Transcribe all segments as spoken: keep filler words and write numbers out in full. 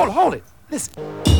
hold it, hold it. Listen.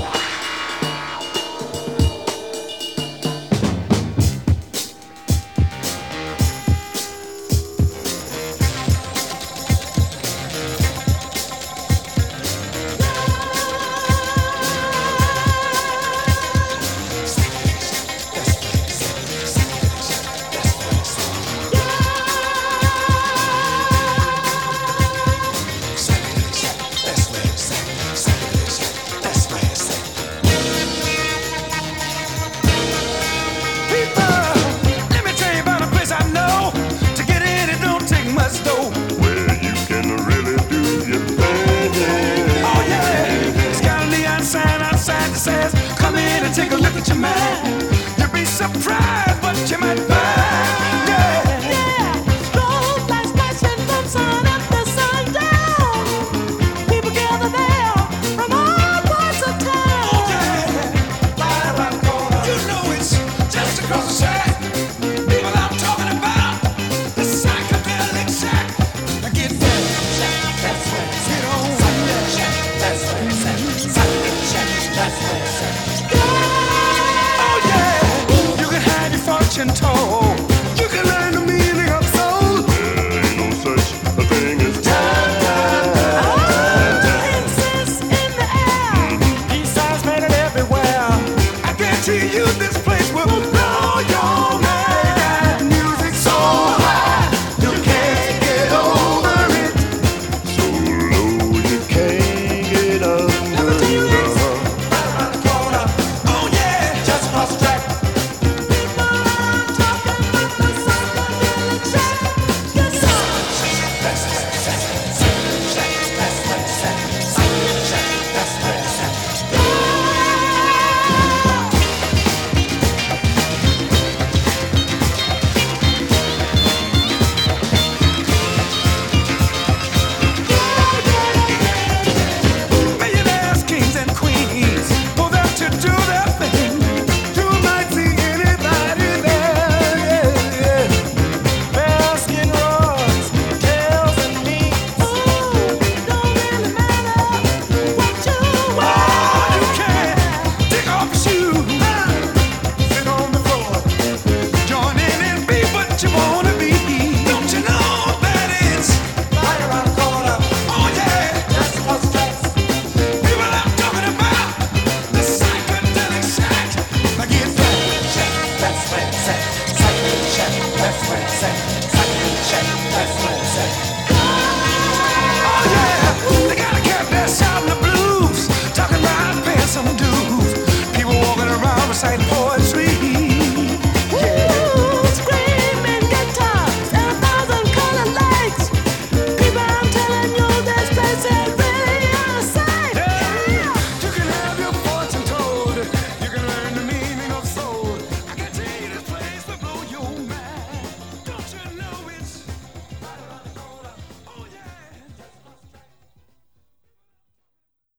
Says, come in and take a look at your man. You'll be surprised what you might find. Yeah, yeah. Gold lights flashing from sun up to sundown. People gather there from all parts of town. Oh yeah, right around the corner. You know it's just across the shack. People I'm talking about, the psychedelic shack. Now get that shack, that's where it's at. Get on that shack, that's where it's at. Psychedelic shack, that's where it's at. Oh yeah, you can have your fortune told. You can learn the meaning of soul. There ain't no such a thing as time. Oh, exists in the air. These signs made it everywhere. I guarantee you this place will blow your mind. Music so high, you can't get over it. So low you can't get under Never do you the this. Right around the corner. Oh yeah, just across the track. People are talking about the psychedelic shack. Yes, sir. That's where it's at. Psychedelic shack. That's where it's at. Psychedelic shack. That's where it's at. Millionaires, kings and queens go there to do their thing. You might see anybody there. Yeah, yeah. Baskin Robbins, tails and meats. Oh, don't really matter what you Oh, wear. you can take off your shoes, sit on the floor, join in and be what you wanna be. Don't you know that it's right around the corner? Oh yeah, just across the tracks. People I'm talking about, the psychedelic shack. Now get that shack, that's where it's at. Psychedelic shack, that's where it's at. Psychedelic shack, that's where it's at. Oh yeah, they got a cat there shouting the blues, talking about paying some dues. People walking around reciting poetry.